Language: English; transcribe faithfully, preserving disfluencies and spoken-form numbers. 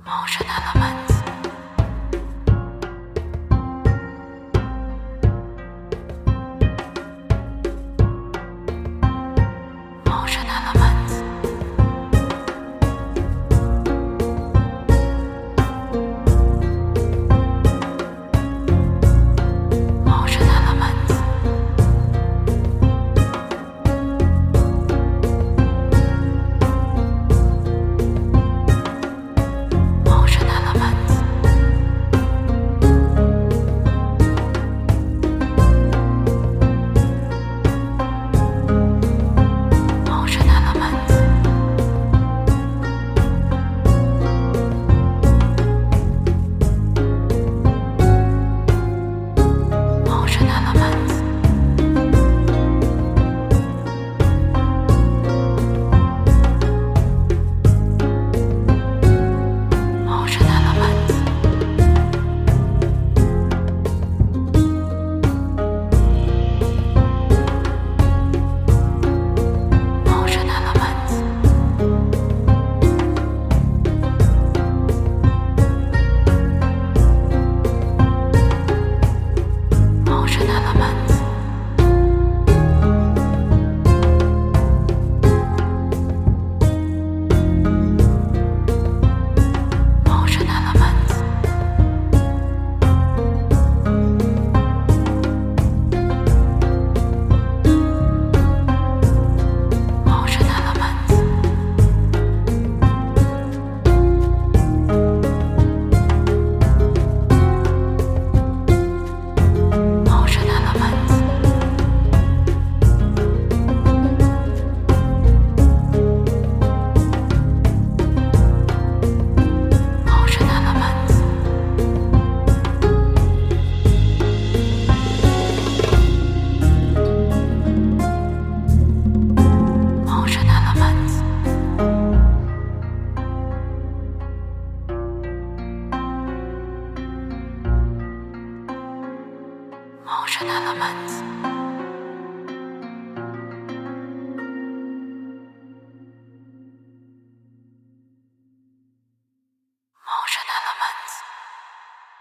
Emotional elements. Emotional elements. Emotional elements. Emotional elements. Emotional elements. Emotional elements. Emotional elements. Emotional elements. Emotional elements. Emotional elements. Emotional elements. Emotional elements. Emotional elements. Emotional elements. Emotional elements.